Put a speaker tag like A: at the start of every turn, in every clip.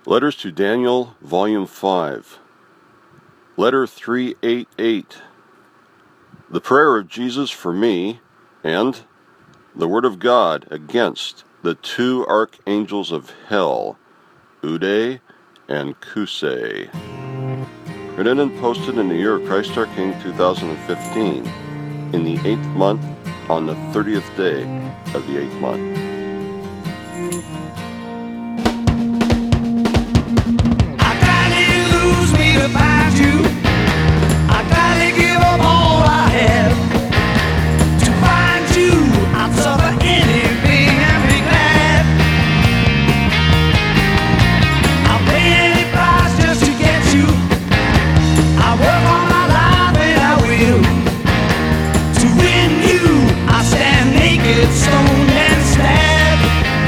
A: Letters to Daniel, Volume 5. Letter 388. The Prayer of Jesus for Me, and the Word of God against the two archangels of hell, Ude and Cusay. Written and posted in the year of Christ our King 2015, in the 8th month, on the 30th day of the 8th month.
B: To find you, I gotta give up all I have. To find you, I'd suffer anything and be glad. I'll pay any price just to get you. I work all my life and I will. To win you, I stand naked, stoned and stabbed.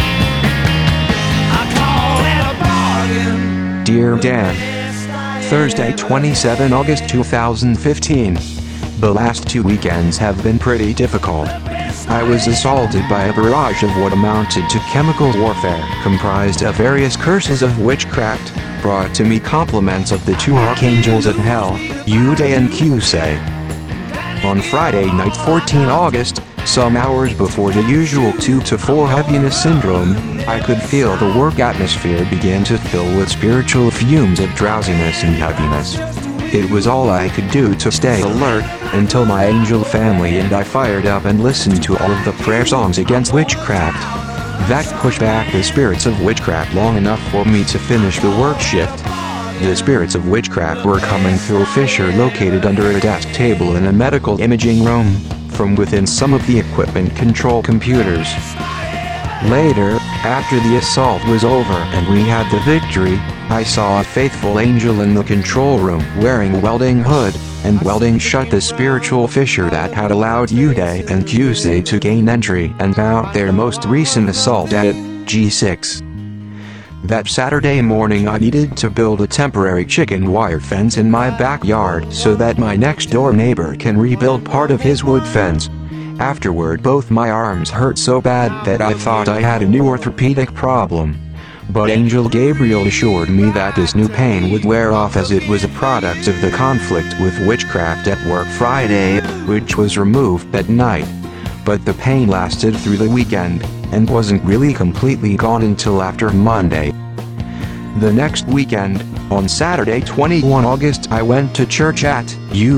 B: I call that a bargain.
C: Dear Dan, Thursday, 27 August 2015. The last 2 weekends have been pretty difficult. I was assaulted by a barrage of what amounted to chemical warfare, comprised of various curses of witchcraft, brought to me compliments of the two archangels of hell, Ude and Cusay. On Friday night, 14 August, some hours before the usual 2 to 4 heaviness syndrome, I could feel the work atmosphere begin to fill with spiritual fumes of drowsiness and heaviness. It was all I could do to stay alert, until my angel family and I fired up and listened to all of the prayer songs against witchcraft. That pushed back the spirits of witchcraft long enough for me to finish the work shift. The spirits of witchcraft were coming through a fissure located under a desk table in a medical imaging room, from within some of the equipment control computers. Later, after the assault was over and we had the victory, I saw a faithful angel in the control room wearing a welding hood, and welding shut the spiritual fissure that had allowed Ude and Cusay to gain entry and mount their most recent assault at G6. That Saturday morning I needed to build a temporary chicken wire fence in my backyard so that my next door neighbor can rebuild part of his wood fence. Afterward, both my arms hurt so bad that I thought I had a new orthopedic problem. But Angel Gabriel assured me that this new pain would wear off, as it was a product of the conflict with witchcraft at work Friday, which was removed that night. But the pain lasted through the weekend, and wasn't really completely gone until after Monday. The next weekend, on Saturday 21 August, I went to church at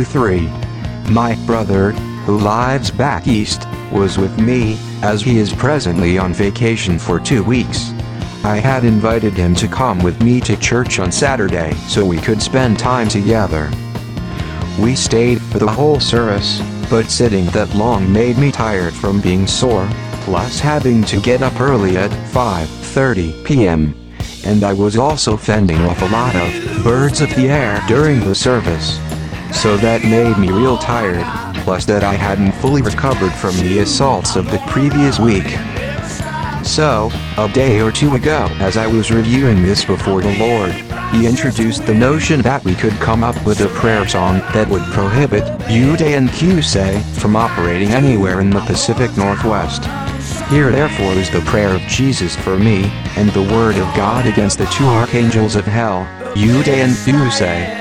C: U3. My brother, who lives back east, was with me, as he is presently on vacation for 2 weeks. I had invited him to come with me to church on Saturday so we could spend time together. We stayed for the whole service, but sitting that long made me tired from being sore, plus having to get up early at 5:30 p.m. And I was also fending off a lot of birds of the air during the service. So that made me real tired, plus that I hadn't fully recovered from the assaults of the previous week. So, a day or two ago, as I was reviewing this before the Lord, he introduced the notion that we could come up with a prayer song that would prohibit Ude and Cusay from operating anywhere in the Pacific Northwest. Here therefore is the prayer of Jesus for me, and the Word of God against the two archangels of hell, Ude and Cusay.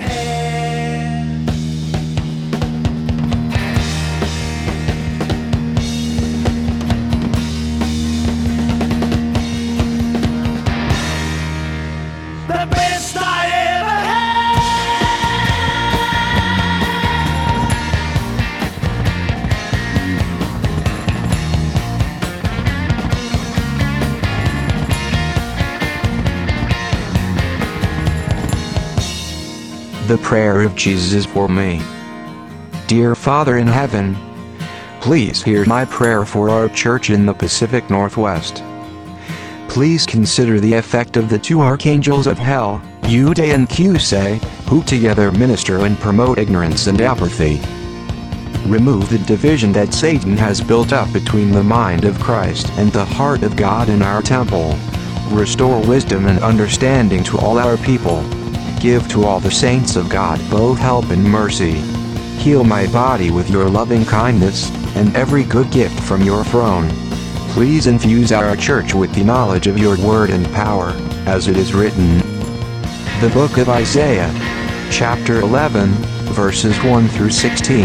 C: The prayer of Jesus for me. Dear Father in heaven, please hear my prayer for our church in the Pacific Northwest. Please consider the effect of the two archangels of hell, Ude and Cusay, who together minister and promote ignorance and apathy. Remove the division that Satan has built up between the mind of Christ and the heart of God in our temple. Restore wisdom and understanding to all our people. Give to all the saints of God both help and mercy. Heal my body with your loving kindness, and every good gift from your throne. Please infuse our church with the knowledge of your word and power. as it is written. The book of Isaiah, chapter 11, verses 1 through 16.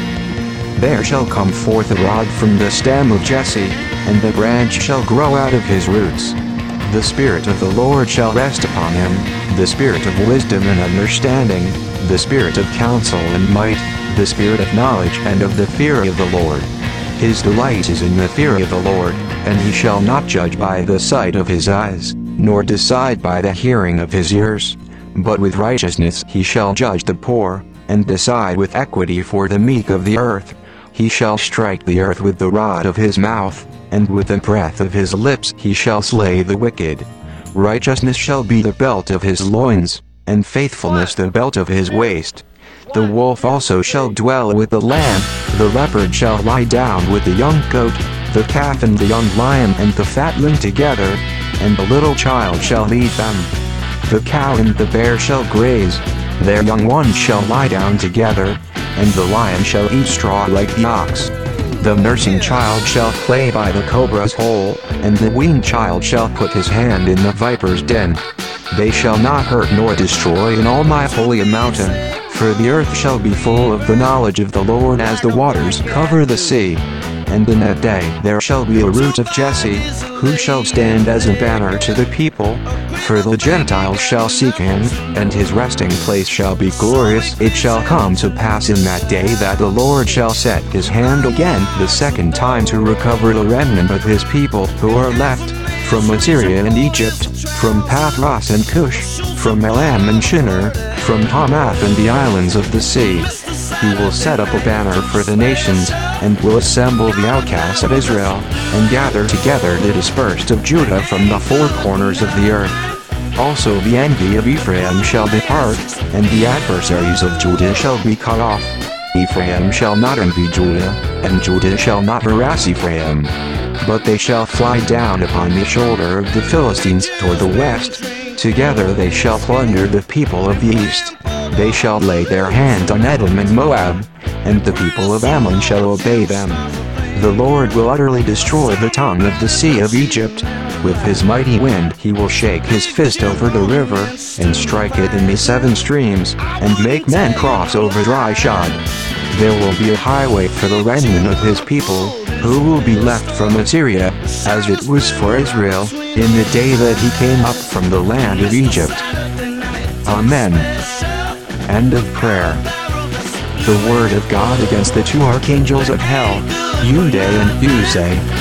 C: There shall come forth a rod from the stem of Jesse, and the branch shall grow out of his roots. The Spirit of the Lord shall rest upon him, the Spirit of wisdom and understanding, the Spirit of counsel and might, the Spirit of knowledge and of the fear of the Lord. His delight is in the fear of the Lord, and he shall not judge by the sight of his eyes, nor decide by the hearing of his ears. But with righteousness he shall judge the poor, and decide with equity for the meek of the earth. He shall strike the earth with the rod of his mouth, and with the breath of his lips he shall slay the wicked. Righteousness shall be the belt of his loins, and faithfulness the belt of his waist. The wolf also shall dwell with the lamb, the leopard shall lie down with the young goat, the calf and the young lion and the fatling together, and the little child shall lead them. The cow and the bear shall graze, their young ones shall lie down together, and the lion shall eat straw like the ox. The nursing child shall play by the cobra's hole, and the weaned child shall put his hand in the viper's den. They shall not hurt nor destroy in all my holy mountain, for the earth shall be full of the knowledge of the Lord as the waters cover the sea. And in that day there shall be a root of Jesse, who shall stand as a banner to the people, for the Gentiles shall seek him, and his resting place shall be glorious. It shall come to pass in that day that the Lord shall set his hand again the second time to recover the remnant of his people who are left, from Assyria and Egypt, from Pathros and Cush, from Elam and Shinar, from Hamath and the islands of the sea. He will set up a banner for the nations, and will assemble the outcasts of Israel, and gather together the dispersed of Judah from the four corners of the earth. Also the envy of Ephraim shall depart, and the adversaries of Judah shall be cut off. Ephraim shall not envy Judah, and Judah shall not harass Ephraim. But they shall fly down upon the shoulder of the Philistines toward the west. Together they shall plunder the people of the east. They shall lay their hand on Edom and Moab, and the people of Ammon shall obey them. The Lord will utterly destroy the tongue of the sea of Egypt. With his mighty wind he will shake his fist over the river, and strike it in the seven streams, and make men cross over dry shod. There will be a highway for the remnant of his people, who will be left from Assyria, as it was for Israel, in the day that he came up from the land of Egypt. Amen. End of prayer. The word of God against the two archangels of hell, Uday and Uzay.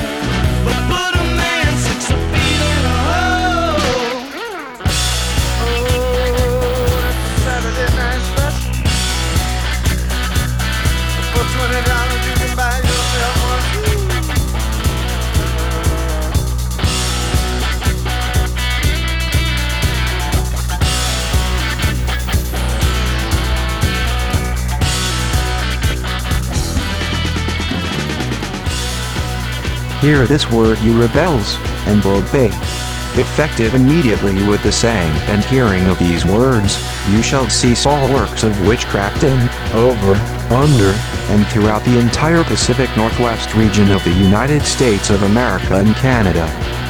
C: Hear this word, you rebels, and obey. Effective immediately with the saying and hearing of these words, you shall cease all works of witchcraft in, over, under, and throughout the entire Pacific Northwest region of the United States of America and Canada.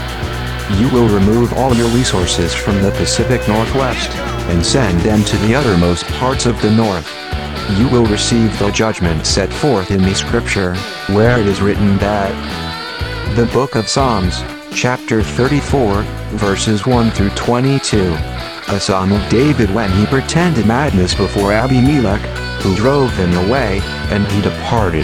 C: You will remove all your resources from the Pacific Northwest, and send them to the uttermost parts of the North. You will receive the judgment set forth in the Scripture, where it is written that the Book of Psalms, chapter 34, verses 1 through 22. A psalm of David when he pretended madness before Abimelech, who drove him away, and he departed.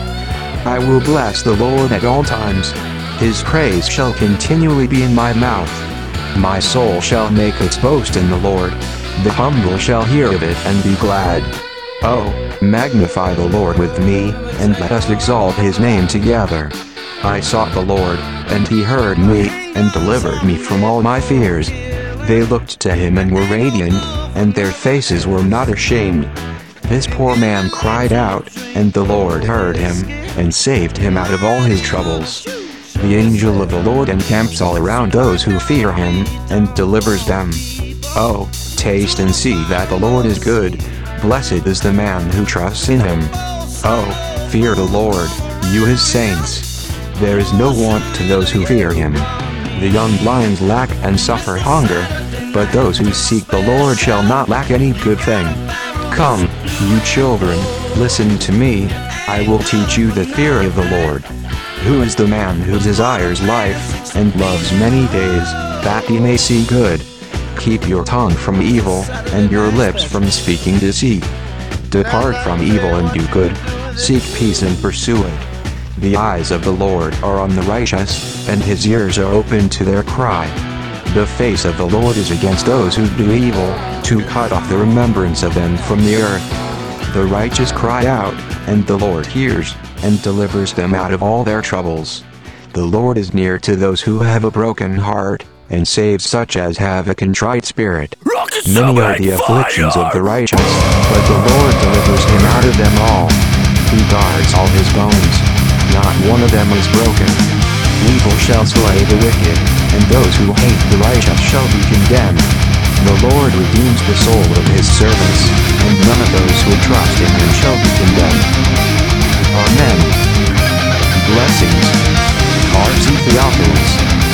C: I will bless the Lord at all times. His praise shall continually be in my mouth. My soul shall make its boast in the Lord. The humble shall hear of it and be glad. Oh, magnify the Lord with me, and let us exalt his name together. I sought the Lord, and he heard me, and delivered me from all my fears. They looked to him and were radiant, and their faces were not ashamed. This poor man cried out, and the Lord heard him, and saved him out of all his troubles. The angel of the Lord encamps all around those who fear him, and delivers them. Oh, taste and see that the Lord is good. Blessed is the man who trusts in him. Oh, fear the Lord, you his saints. There is no want to those who fear him. The young lions lack and suffer hunger, but those who seek the Lord shall not lack any good thing. Come, you children, listen to me, I will teach you the fear of the Lord. Who is the man who desires life, and loves many days, that he may see good? Keep your tongue from evil, and your lips from speaking deceit. Depart from evil and do good. Seek peace and pursue it. The eyes of the Lord are on the righteous, and his ears are open to their cry. The face of the Lord is against those who do evil, to cut off the remembrance of them from the earth. The righteous cry out, and the Lord hears, and delivers them out of all their troubles. The Lord is near to those who have a broken heart, and saves such as have a contrite spirit. Many are the afflictions of the righteous, but the Lord delivers him out of them all. He guards all his bones. Not one of them is broken. Evil shall slay the wicked, and those who hate the righteous shall be condemned. The Lord redeems the soul of his servants, and none of those who trust in him shall be condemned. Amen. Blessings. R.C. Theophilus.